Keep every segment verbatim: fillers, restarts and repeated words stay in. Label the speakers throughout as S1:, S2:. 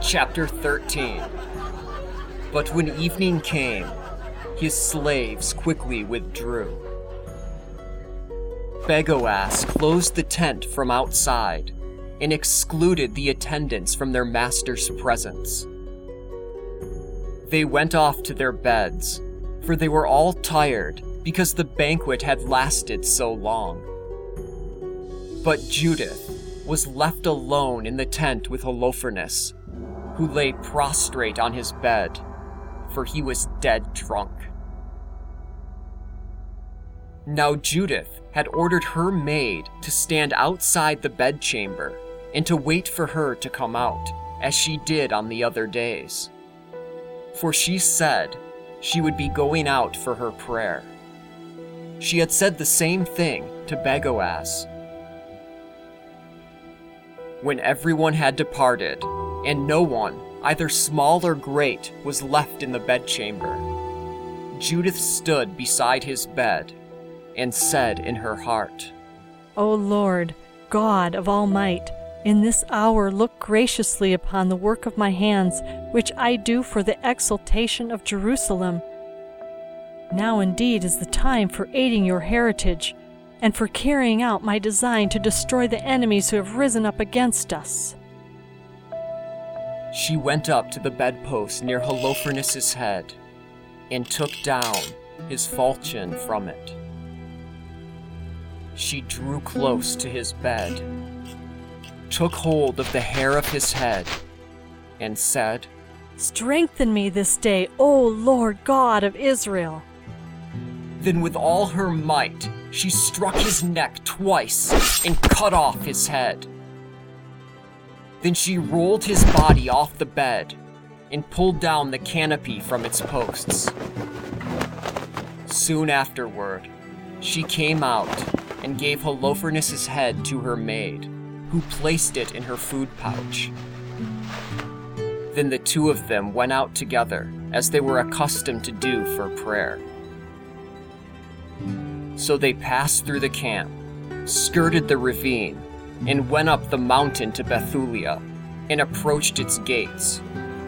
S1: Chapter thirteen. But when evening came, his slaves quickly withdrew. Begoas closed the tent from outside and excluded the attendants from their master's presence. They went off to their beds, for they were all tired because the banquet had lasted so long. But Judith was left alone in the tent with Holofernes, who lay prostrate on his bed, for he was dead drunk. Now Judith had ordered her maid to stand outside the bedchamber and to wait for her to come out, as she did on the other days. For she said she would be going out for her prayer. She had said the same thing to Begoas. When everyone had departed, and no one, either small or great, was left in the bedchamber, Judith stood beside his bed and said in her heart,
S2: O Lord, God of all might, in this hour look graciously upon the work of my hands, which I do for the exaltation of Jerusalem. Now indeed is the time for aiding your heritage, and for carrying out my design to destroy the enemies who have risen up against us.
S1: She went up to the bedpost near Holofernes' head, and took down his falchion from it. She drew close to his bed, took hold of the hair of his head, and said,
S2: Strengthen me this day, O Lord God of Israel.
S1: Then with all her might, she struck his neck twice and cut off his head. Then she rolled his body off the bed and pulled down the canopy from its posts. Soon afterward, she came out and gave Holofernes' head to her maid, who placed it in her food pouch. Then the two of them went out together, as they were accustomed to do for prayer. So they passed through the camp, skirted the ravine, and went up the mountain to Bethulia, and approached its gates.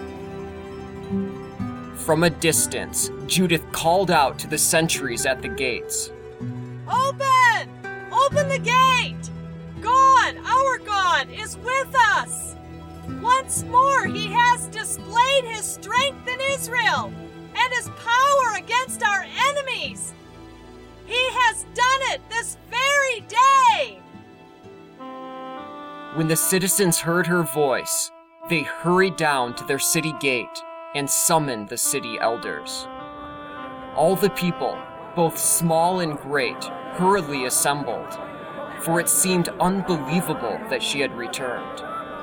S1: From a distance, Judith called out to the sentries at the gates,
S3: Open! Open the gate! God, our God, is with us! Once more he has displayed his strength in Israel, and his power against our enemies! He has done it this very day!
S1: When the citizens heard her voice, they hurried down to their city gate and summoned the city elders. All the people, both small and great, hurriedly assembled, for it seemed unbelievable that she had returned.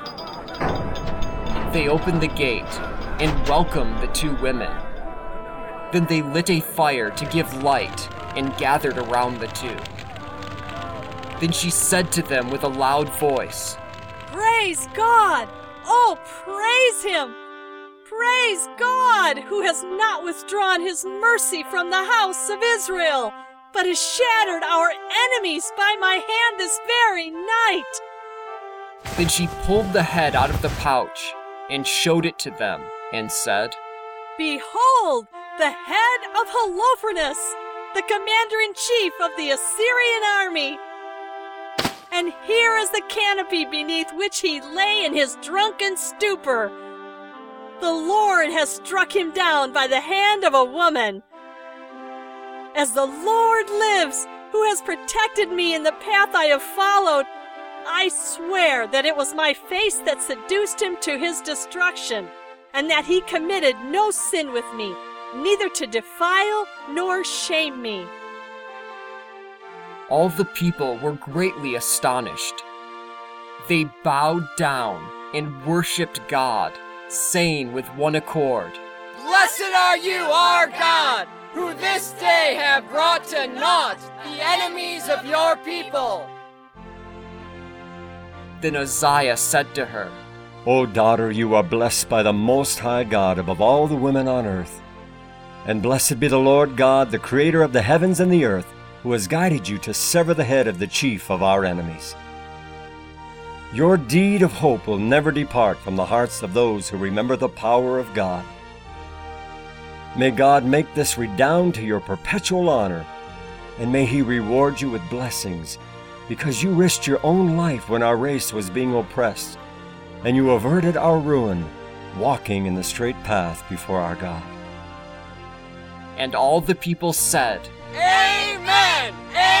S1: They opened the gate and welcomed the two women. Then they lit a fire to give light and gathered around the two. Then she said to them with a loud voice,
S3: Praise God! Oh, praise him! Praise God, who has not withdrawn his mercy from the house of Israel, but has shattered our enemies by my hand this very night.
S1: Then she pulled the head out of the pouch and showed it to them and said,
S3: Behold, the head of Holofernes, the commander-in-chief of the Assyrian army. And here is the canopy beneath which he lay in his drunken stupor. The Lord has struck him down by the hand of a woman. As the Lord lives, who has protected me in the path I have followed, I swear that it was my face that seduced him to his destruction, and that he committed no sin with me, neither to defile nor shame me.
S1: All the people were greatly astonished. They bowed down and worshipped God, saying with one accord,
S4: Blessed are you, our God, who this day have brought to naught the enemies of your people.
S1: Then Uzziah said to her,
S5: O daughter, you are blessed by the Most High God above all the women on earth. And blessed be the Lord God, the creator of the heavens and the earth, who has guided you to sever the head of the chief of our enemies. Your deed of hope will never depart from the hearts of those who remember the power of God. May God make this redound to your perpetual honor, and may He reward you with blessings, because you risked your own life when our race was being oppressed, and you averted our ruin, walking in the straight path before our God.
S1: And all the people said,
S4: Amen! Amen!